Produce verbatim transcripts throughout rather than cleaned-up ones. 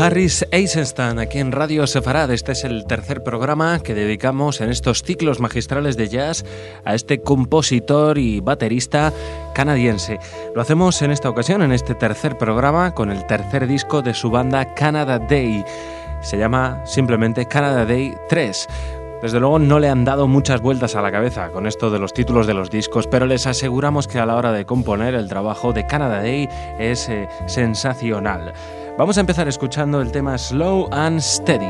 Harris Eisenstein, aquí en Radio Sefarad. Este es el tercer programa que dedicamos en estos ciclos magistrales de jazz a este compositor y baterista canadiense. Lo hacemos en esta ocasión, en este tercer programa, con el tercer disco de su banda Canada Day. Se llama simplemente Canada Day tres. Desde luego no le han dado muchas vueltas a la cabeza con esto de los títulos de los discos, pero les aseguramos que a la hora de componer el trabajo de Canada Day es eh, sensacional. Vamos a empezar escuchando el tema Slow and Steady.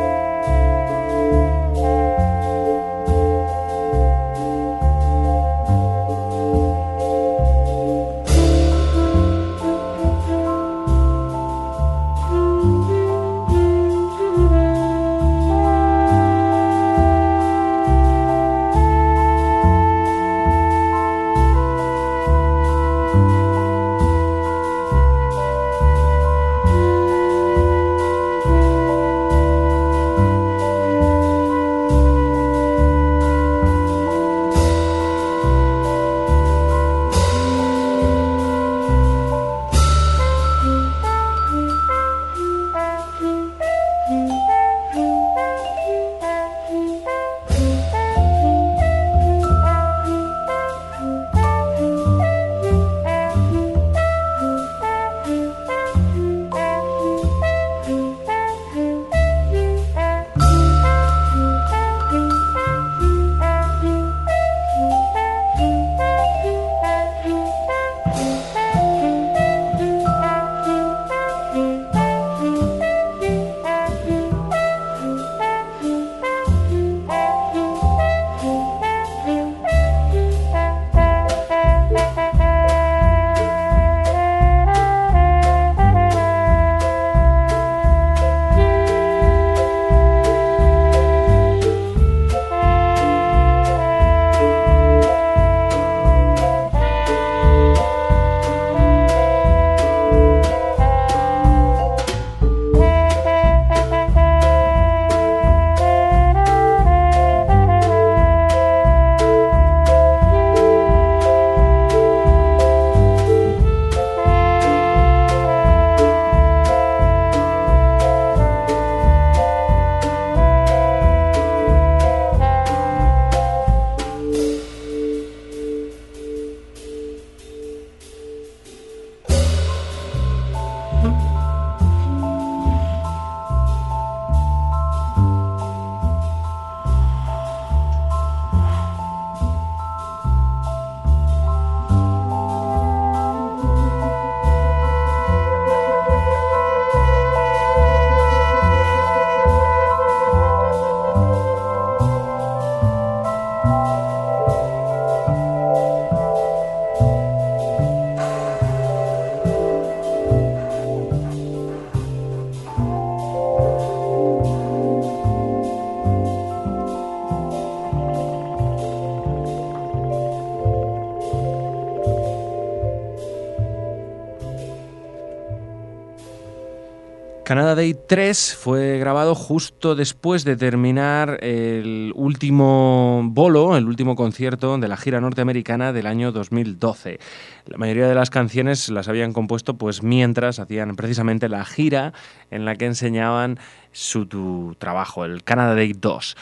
Canada Day tres fue grabado justo después de terminar el último bolo, el último concierto de la gira norteamericana del año dos mil doce. La mayoría de las canciones las habían compuesto pues mientras hacían precisamente la gira en la que enseñaban su tu trabajo, el Canada Day dos.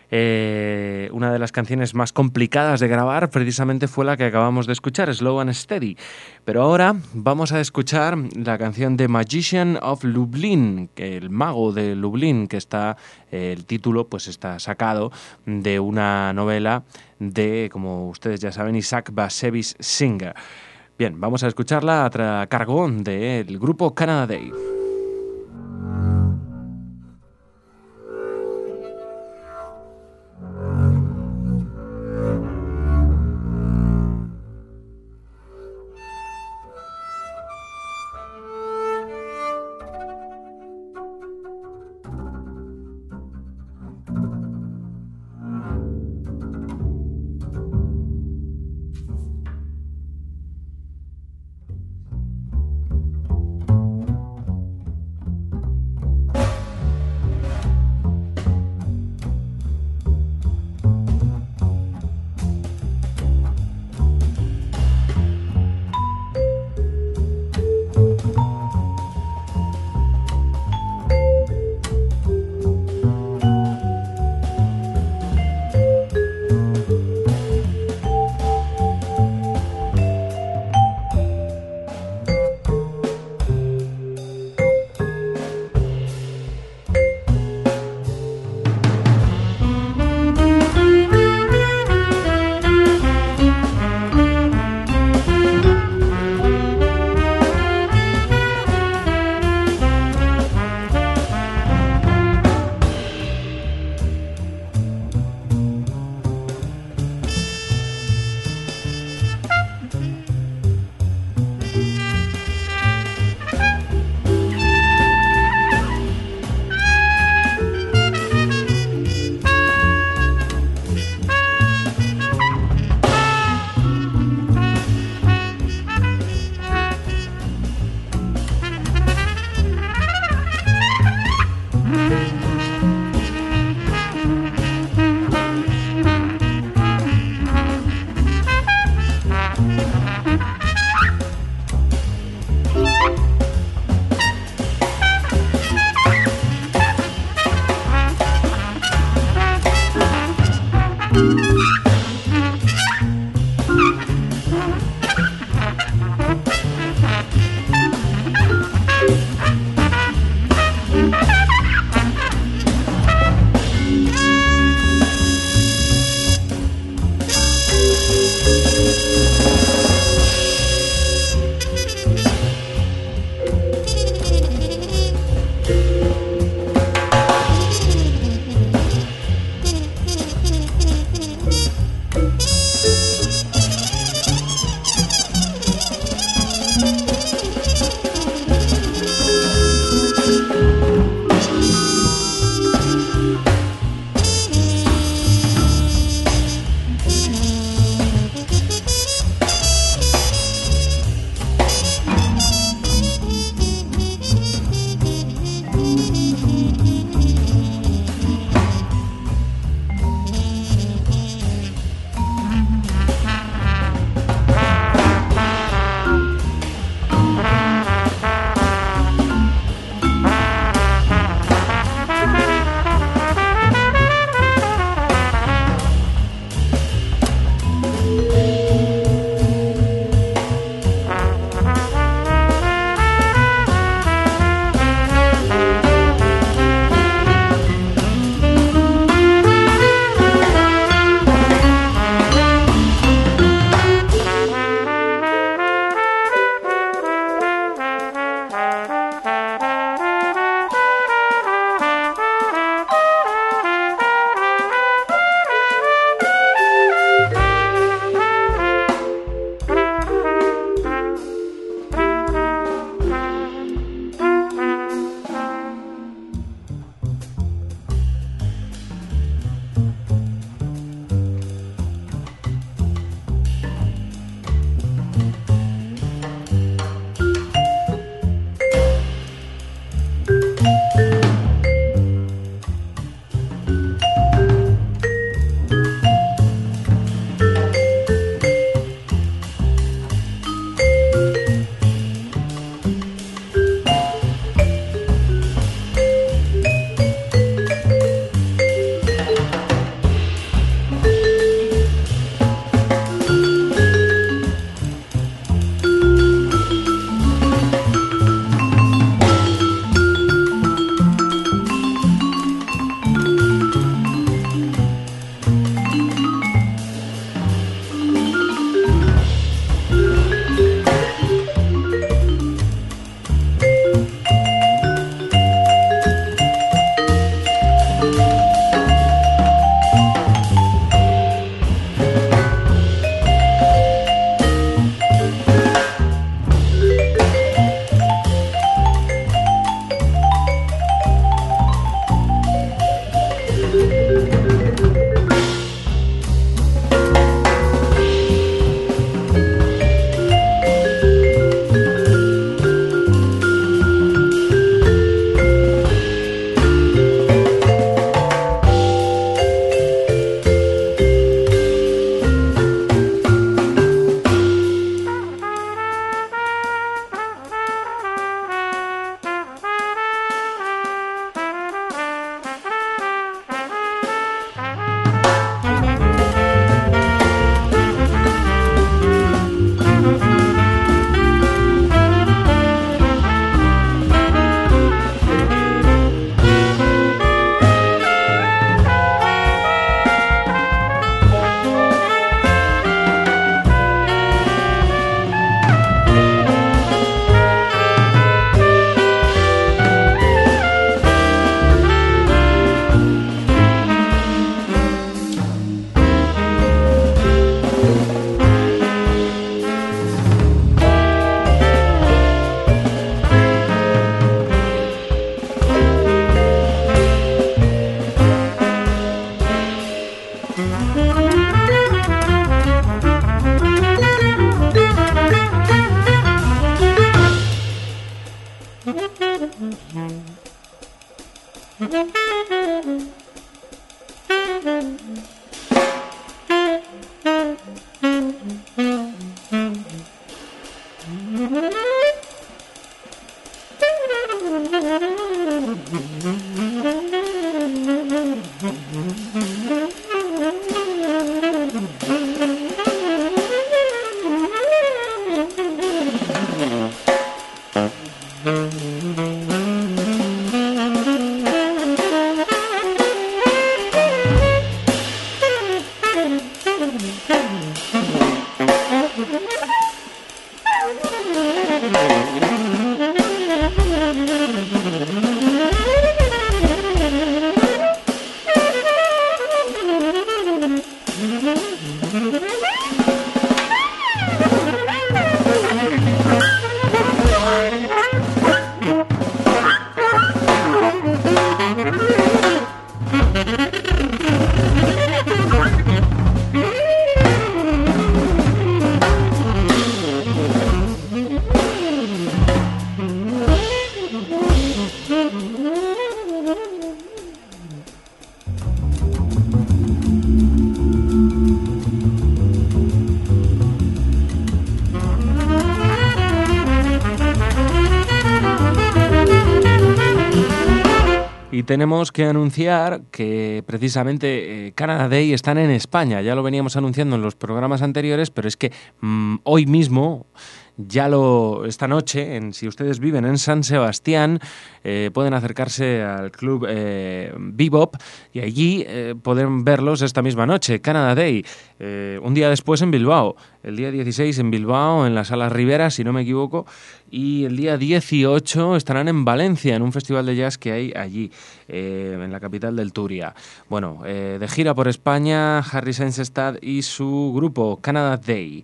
Eh, una de las canciones más complicadas de grabar precisamente fue la que acabamos de escuchar, Slow and Steady. Pero ahora vamos a escuchar la canción The Magician of Lublin, que el mago de Lublin, que está, eh, el título pues está sacado de una novela de, como ustedes ya saben, Isaac Bashevis Singer. Bien, vamos a escucharla a cargo del grupo Canada Day. Y tenemos que anunciar que precisamente eh, Canada Day están en España. Ya lo veníamos anunciando en los programas anteriores, pero es que mmm, hoy mismo, ya lo esta noche, en, si ustedes viven en San Sebastián, eh, pueden acercarse al club eh, Bebop y allí eh, pueden verlos esta misma noche, Canada Day. Eh, un día después en Bilbao, el día dieciséis en Bilbao, en la Sala Rivera, si no me equivoco, y el día dieciocho estarán en Valencia, en un festival de jazz que hay allí, eh, en la capital del Turia. Bueno, eh, de gira por España, Harry Sengstad y su grupo, Canada Day.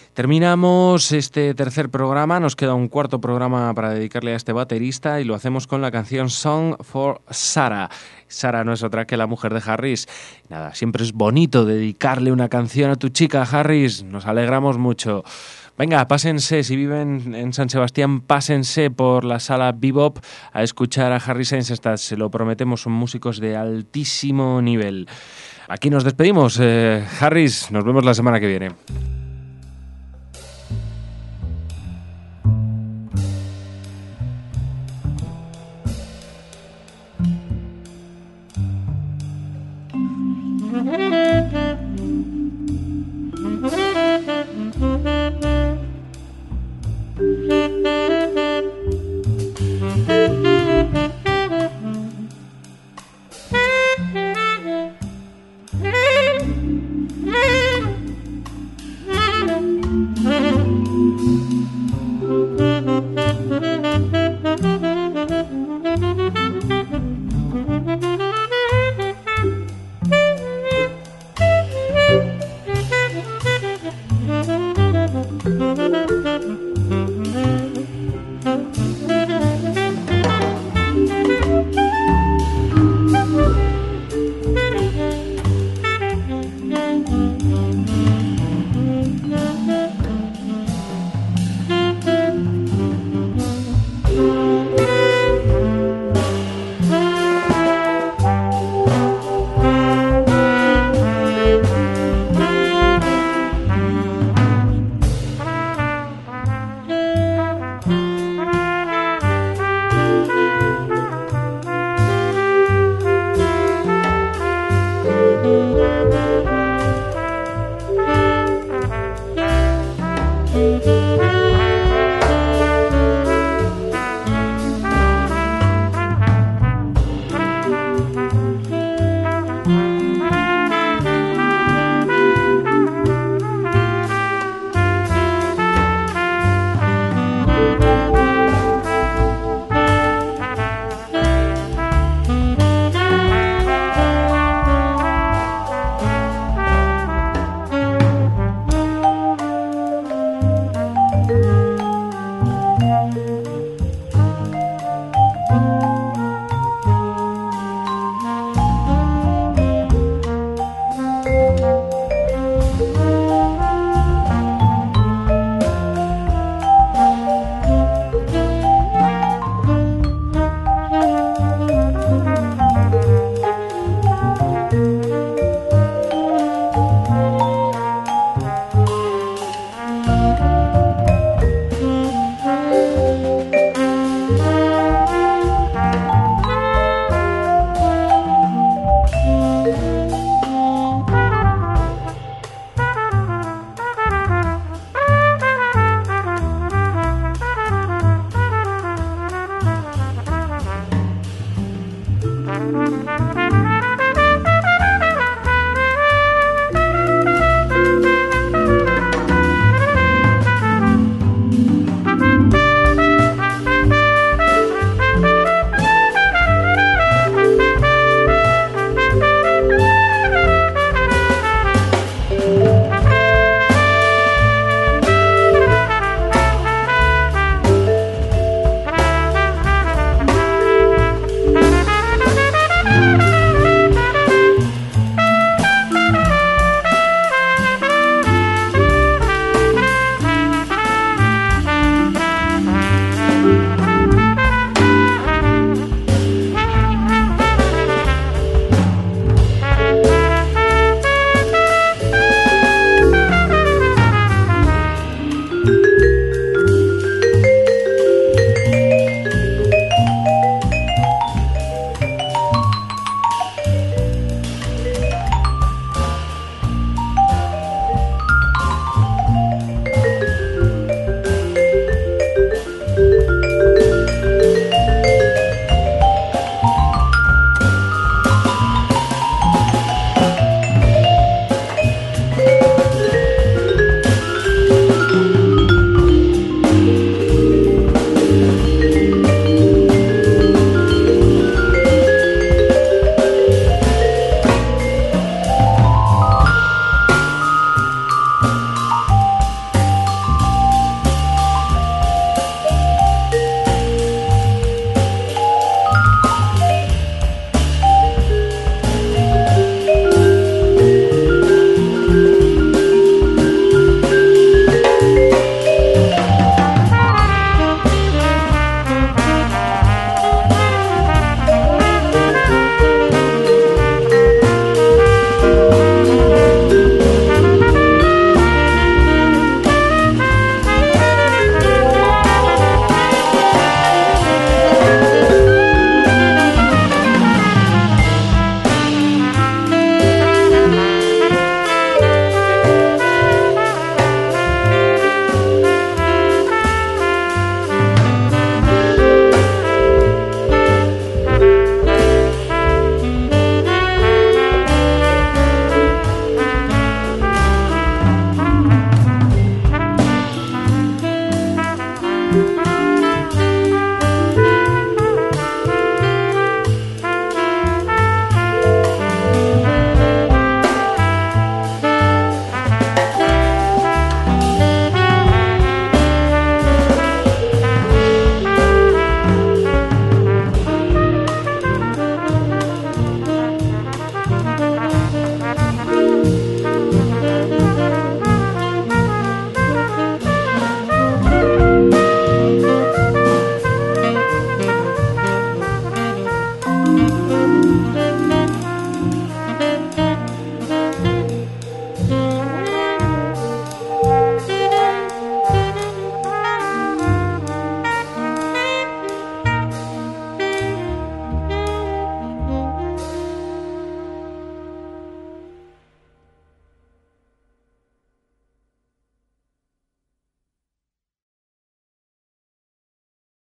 Terminamos este tercer programa, nos queda un cuarto programa para dedicarle a este baterista y lo hacemos con la canción Song for Sarah. Sarah no es otra que la mujer de Harris. Nada, siempre es bonito dedicarle una canción a tu chica, Harris, nos alegramos mucho. Venga, pásense, si viven en San Sebastián, pásense por la sala Bebop a escuchar a Harry Sengstad, se lo prometemos, son músicos de altísimo nivel. Aquí nos despedimos, eh, Harris, nos vemos la semana que viene.